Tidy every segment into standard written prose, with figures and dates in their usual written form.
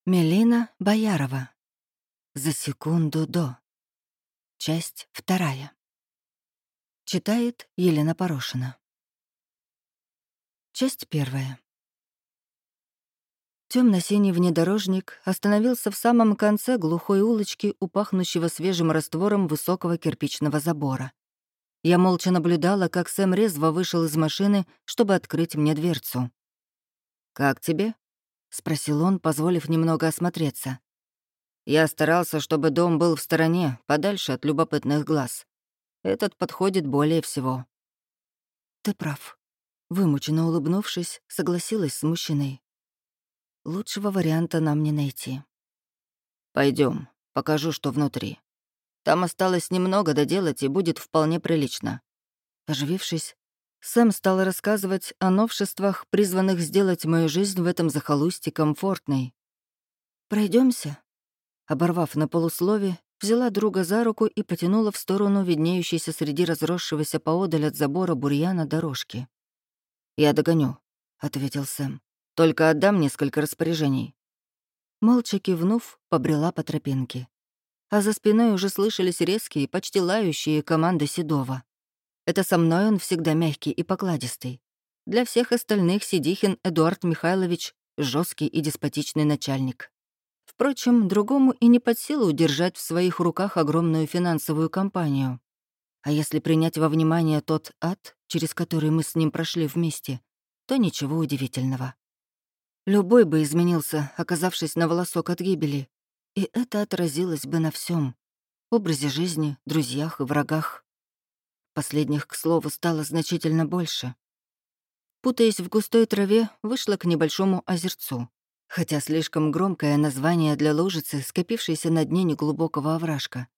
Мелина Боярова. За секунду до. Часть 2. Читает Елена Порошина. Часть 1. Темно-синий внедорожник остановился в самом конце глухой улочки у пахнущего свежим раствором высокого кирпичного забора. Я молча наблюдала, как Сэм резво вышел из машины, чтобы открыть мне дверцу. «Как тебе?» — спросил он, позволив немного осмотреться. Я старался, чтобы дом был в стороне, подальше от любопытных глаз. Этот подходит более всего. «Ты прав», — вымученно улыбнувшись, согласилась с мужчиной. «Лучшего варианта нам не найти». Пойдем, покажу, что внутри. Там осталось немного доделать, и будет вполне прилично». Оживившись, Сэм стал рассказывать о новшествах, призванных сделать мою жизнь в этом захолустье комфортной. Пройдемся. Оборвав на полуслове, взяла друга за руку и потянула в сторону виднеющейся среди разросшегося поодаль от забора бурьяна дорожки. «Я догоню», — ответил Сэм. «Только отдам несколько распоряжений». Молча кивнув, побрела по тропинке. А за спиной уже слышались резкие, почти лающие команды Седова. Это со мной он всегда мягкий и покладистый. Для всех остальных Седихин Эдуард Михайлович — жесткий и деспотичный начальник. Впрочем, другому и не под силу удержать в своих руках огромную финансовую компанию. А если принять во внимание тот ад, через который мы с ним прошли вместе, то ничего удивительного. Любой бы изменился, оказавшись на волосок от гибели, и это отразилось бы на всем: образе жизни, друзьях и врагах. Последних, к слову, стало значительно больше. Путаясь в густой траве, вышла к небольшому озерцу. Хотя слишком громкое название для лужицы, скопившейся на дне неглубокого овражка.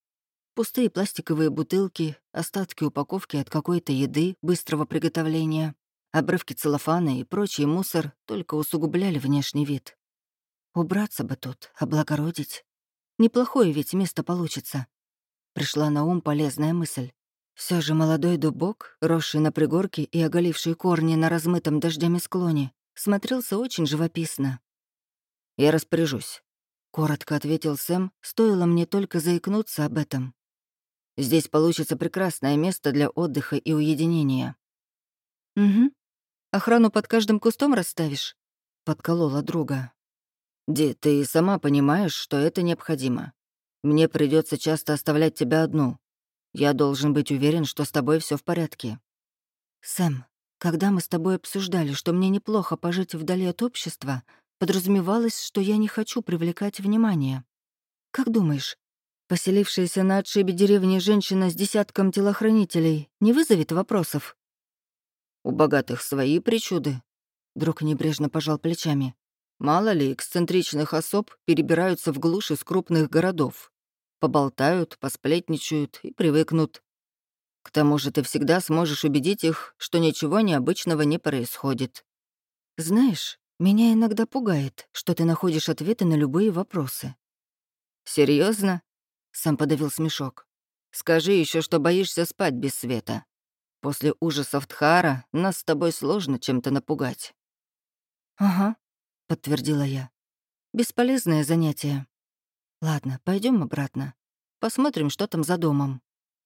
Пустые пластиковые бутылки, остатки упаковки от какой-то еды быстрого приготовления, обрывки целлофана и прочий мусор только усугубляли внешний вид. Убраться бы тут, облагородить. Неплохое ведь место получится. Пришла на ум полезная мысль. Все же молодой дубок, росший на пригорке и оголивший корни на размытом дождями склоне, смотрелся очень живописно. «Я распоряжусь», — коротко ответил Сэм, стоило мне только заикнуться об этом. «Здесь получится прекрасное место для отдыха и уединения». «Угу. Охрану под каждым кустом расставишь?» — подколола друга. «Ди, ты сама понимаешь, что это необходимо. Мне придется часто оставлять тебя одну. Я должен быть уверен, что с тобой все в порядке». «Сэм, когда мы с тобой обсуждали, что мне неплохо пожить вдали от общества, подразумевалось, что я не хочу привлекать внимание. Как думаешь, поселившаяся на отшибе деревни женщина с десятком телохранителей не вызовет вопросов?» «У богатых свои причуды», — друг небрежно пожал плечами. «Мало ли эксцентричных особ перебираются в глушь из крупных городов. Поболтают, посплетничают и привыкнут. К тому же ты всегда сможешь убедить их, что ничего необычного не происходит». «Знаешь, меня иногда пугает, что ты находишь ответы на любые вопросы». Серьезно? Сам подавил смешок. «Скажи еще, что боишься спать без света. После ужасов Тхаара нас с тобой сложно чем-то напугать». «Ага», — подтвердила я. «Бесполезное занятие. Ладно, пойдем обратно. Посмотрим, что там за домом».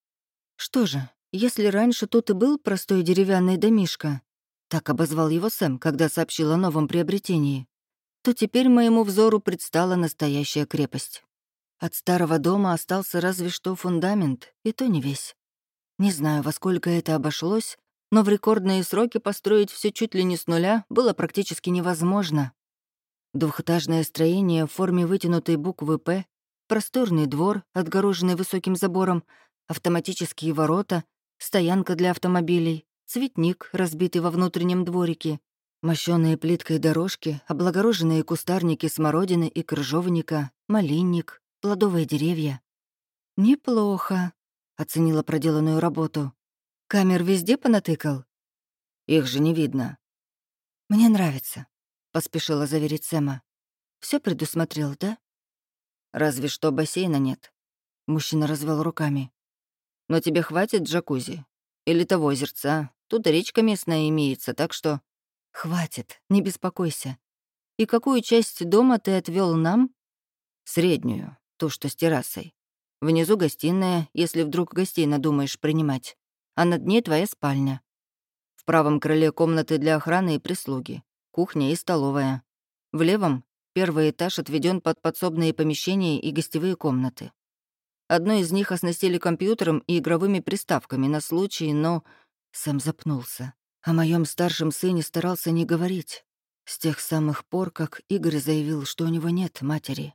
Что же, если раньше тут и был простой деревянный домишко, так обозвал его Сэм, когда сообщил о новом приобретении, то теперь моему взору предстала настоящая крепость. От старого дома остался разве что фундамент, и то не весь. Не знаю, во сколько это обошлось, но в рекордные сроки построить все чуть ли не с нуля было практически невозможно. Двухэтажное строение в форме вытянутой буквы «П», просторный двор, отгороженный высоким забором, автоматические ворота, стоянка для автомобилей, цветник, разбитый во внутреннем дворике, мощёные плиткой дорожки, облагороженные кустарники смородины и крыжовника, малинник, плодовые деревья. «Неплохо», — оценила проделанную работу. «Камер везде понатыкал?» «Их же не видно». «Мне нравится», — поспешила заверить Сэма. Все предусмотрел, да?» «Разве что бассейна нет», — мужчина развел руками. «Но тебе хватит джакузи? Или того озерца? Тут речка местная имеется, так что...» «Хватит, не беспокойся. И какую часть дома ты отвел нам? Среднюю, ту, что с террасой. Внизу гостиная, если вдруг гостей надумаешь принимать. А над ней твоя спальня. В правом крыле комнаты для охраны и прислуги. Кухня и столовая. В левом — первый этаж отведен под подсобные помещения и гостевые комнаты. Одно из них оснастили компьютером и игровыми приставками на случай, но... Сэм запнулся. О моем старшем сыне старался не говорить. С тех самых пор, как Игорь заявил, что у него нет матери.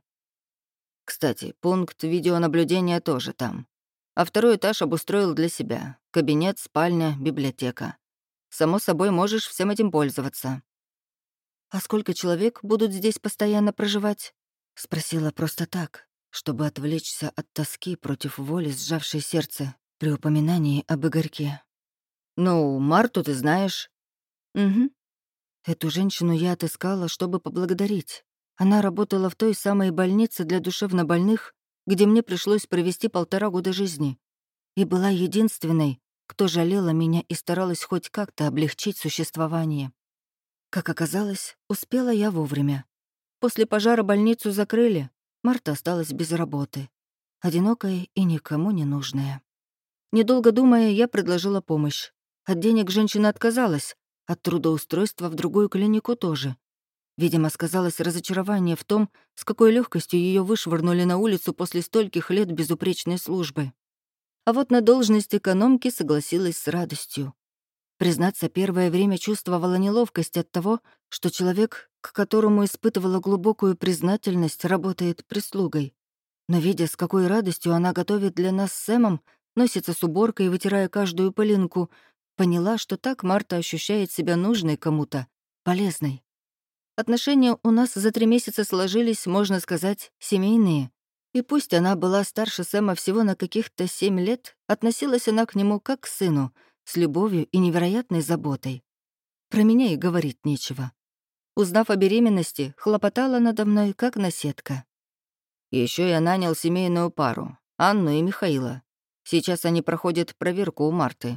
Кстати, пункт видеонаблюдения тоже там. А второй этаж обустроил для себя. Кабинет, спальня, библиотека. Само собой, можешь всем этим пользоваться. «А сколько человек будут здесь постоянно проживать?» — спросила просто так, чтобы отвлечься от тоски против воли, сжавшей сердце при упоминании об Игорьке. «Ну, Марту ты знаешь». «Угу. Эту женщину я отыскала, чтобы поблагодарить. Она работала в той самой больнице для душевнобольных, где мне пришлось провести 1,5 года жизни, и была единственной, кто жалела меня и старалась хоть как-то облегчить существование. Как оказалось, успела я вовремя. После пожара больницу закрыли, Марта осталась без работы, одинокая и никому не нужная. Недолго думая, я предложила помощь. От денег женщина отказалась, от трудоустройства в другую клинику тоже. Видимо, сказалось разочарование в том, с какой легкостью ее вышвырнули на улицу после стольких лет безупречной службы. А вот на должность экономки согласилась с радостью. Признаться, первое время чувствовала неловкость от того, что человек, к которому испытывала глубокую признательность, работает прислугой. Но видя, с какой радостью она готовит для нас с Сэмом, носится с уборкой, вытирая каждую пылинку, поняла, что так Марта ощущает себя нужной кому-то, полезной. Отношения у нас за 3 месяца сложились, можно сказать, семейные. И пусть она была старше Сэма всего на каких-то 7 лет, относилась она к нему как к сыну, с любовью и невероятной заботой. Про меня и говорить нечего. Узнав о беременности, хлопотала надо мной, как наседка. Еще я нанял семейную пару, Анну и Михаила. Сейчас они проходят проверку у Марты.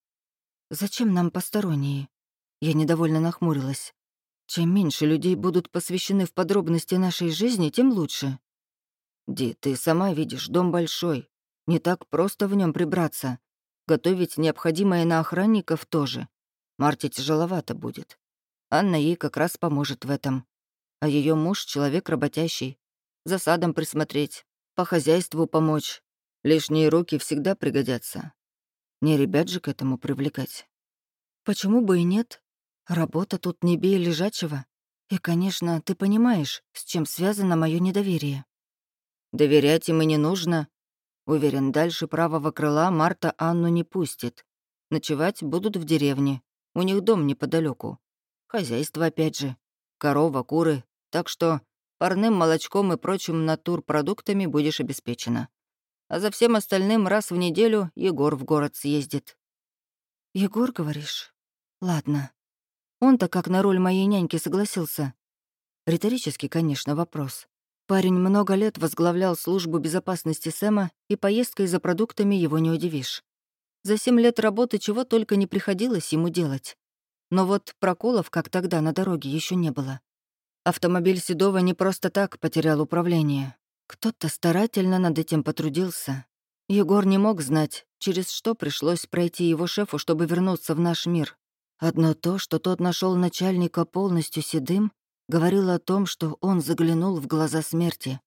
«Зачем нам посторонние?» Я недовольно нахмурилась. «Чем меньше людей будут посвящены в подробности нашей жизни, тем лучше». «Ди, ты сама видишь, дом большой. Не так просто в нем прибраться. Готовить необходимое на охранников тоже. Марте тяжеловато будет. Анна ей как раз поможет в этом. А ее муж — человек работящий. За садом присмотреть, по хозяйству помочь. Лишние руки всегда пригодятся. Не ребят же к этому привлекать». «Почему бы и нет? Работа тут не бей лежачего. И, конечно, ты понимаешь, с чем связано мое недоверие». «Доверять им и не нужно. Уверен, дальше правого крыла Марта Анну не пустит. Ночевать будут в деревне. У них дом неподалеку. Хозяйство опять же. Корова, куры. Так что парным молочком и прочим натурпродуктами будешь обеспечена. А за всем остальным раз в неделю Егор в город съездит». «Егор, говоришь? Ладно. Он-то как на роль моей няньки согласился?» Риторический, конечно, вопрос. Парень много лет возглавлял службу безопасности Сэма, и поездкой за продуктами его не удивишь. За 7 лет работы чего только не приходилось ему делать. Но вот проколов, как тогда, на дороге еще не было. Автомобиль Седова не просто так потерял управление. Кто-то старательно над этим потрудился. Егор не мог знать, через что пришлось пройти его шефу, чтобы вернуться в наш мир. Одно то, что тот нашел начальника полностью седым, говорило о том, что он заглянул в глаза смерти.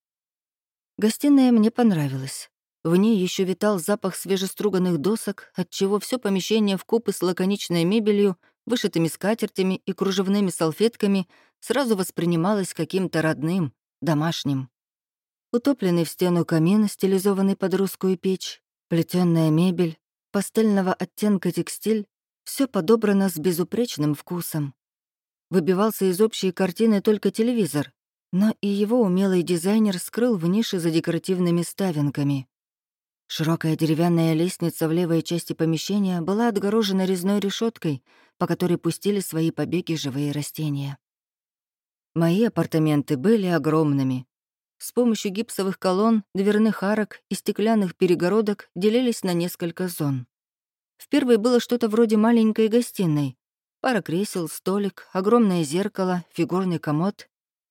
Гостиная мне понравилась. В ней еще витал запах свежеструганных досок, отчего все помещение вкупе с лаконичной мебелью, вышитыми скатертями и кружевными салфетками сразу воспринималось каким-то родным, домашним. Утопленный в стену камин, стилизованный под русскую печь, плетённая мебель, пастельного оттенка текстиль — все подобрано с безупречным вкусом. Выбивался из общей картины только телевизор, но и его умелый дизайнер скрыл в нише за декоративными ставинками. Широкая деревянная лестница в левой части помещения была отгорожена резной решеткой, по которой пустили свои побеги живые растения. Мои апартаменты были огромными. С помощью гипсовых колонн, дверных арок и стеклянных перегородок делились на несколько зон. В первой было что-то вроде маленькой гостиной. Пара кресел, столик, огромное зеркало, фигурный комод